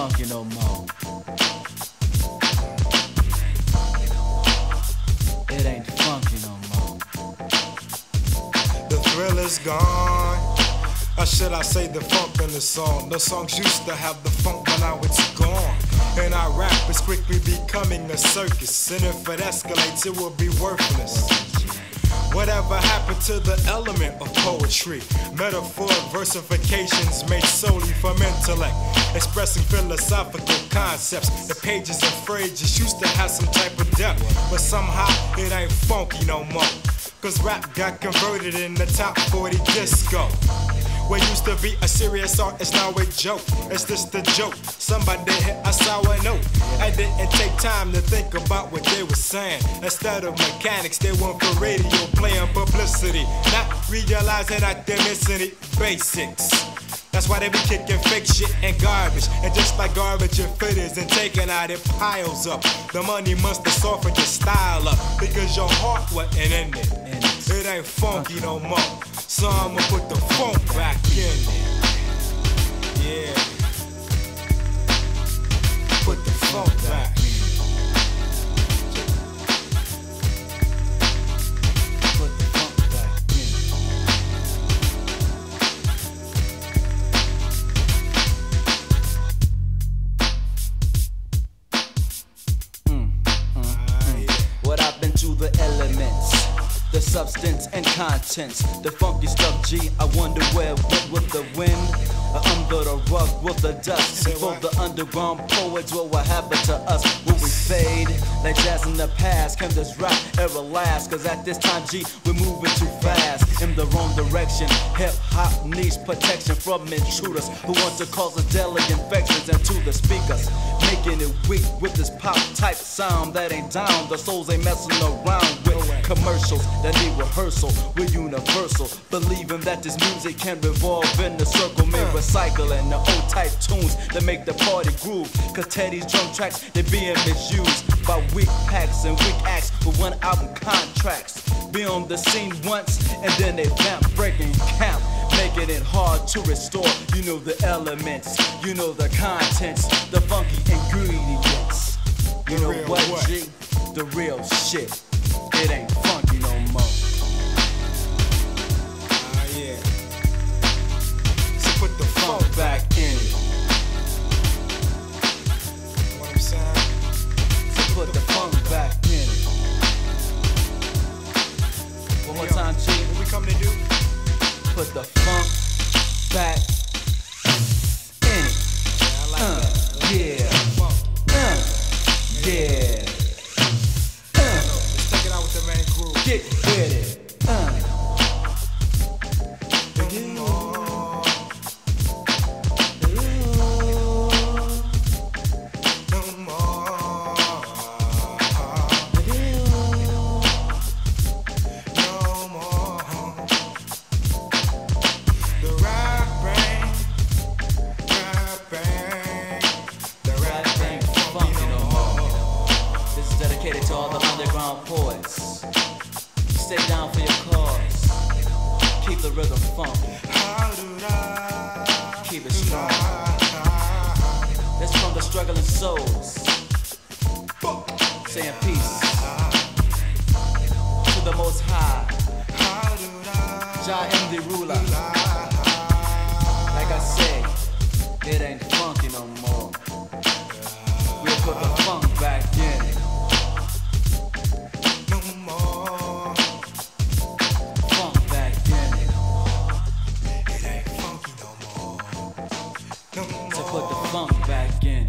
funky no more. It ain't funky no more. The thrill is gone. Or should I say the funk in the song? The songs used to have the funk, but now it's gone. And our rap is quickly becoming a circus. And if it escalates, it will be worthless. Whatever happened to the element of poetry? Metaphoric versifications made solely from intellect, expressing philosophical concepts. The pages and phrases used to have some type of depth, but somehow it ain't funky no more. Cause rap got converted in the top 40 disco. What used to be a serious art is now a joke. It's just a joke. Somebody hit a sour note. I didn't take time to think about what they were saying. Instead of mechanics, they went for radio playing publicity, not realizing that they're missing it basics. That's why they be kicking fake shit and garbage. And just like garbage and fitters and taking out it piles up. The money must have softened your style up, because your heart wasn't in it. It ain't funky no more. So I'ma put the funk back in it. Yeah. Put the funk back. Put the funk back in. What happened to the elements? The substance and contents, the funky stuff, G. I wonder where it went with the wind, under the rug with the dust. For the underground poets, what happened to us? Will we fade? Like jazz in the past, can this rap ever last? Cause at this time, G, we're moving too fast in the wrong direction. Hip-hop needs protection from intruders who want to cause us deadly infections into the speakers, making it weak with this pop-type sound that ain't down. The souls ain't messing around with commercials that need rehearsal. We're universal, believing that this music can revolve in the circle, may recycling the old type tunes that make the party groove. Cause Teddy's drum tracks, they're being misused by weak packs and weak acts with one album contracts. Be on the scene once and then they vamp, breaking camp, making it hard to restore. You know the elements, you know the contents, the funky ingredients. You know what, G? The real shit. It ain't funky no more. Yeah. So put the funk back in it. You know what I'm saying? So put the funk back in it. One more time, G. What we come to do? Put the funk back in it. Yeah, I like that. Yeah. Yeah. Let's take it out with the main groove. Get with it. Dedicated to all the underground poets. Stay down for your cause. Keep the rhythm funk. Keep it strong. That's from the struggling souls. Saying peace to the Most High. Jah am the ruler. Like I say, it ain't funky no more. We'll put the funk back in it. Put the funk back in.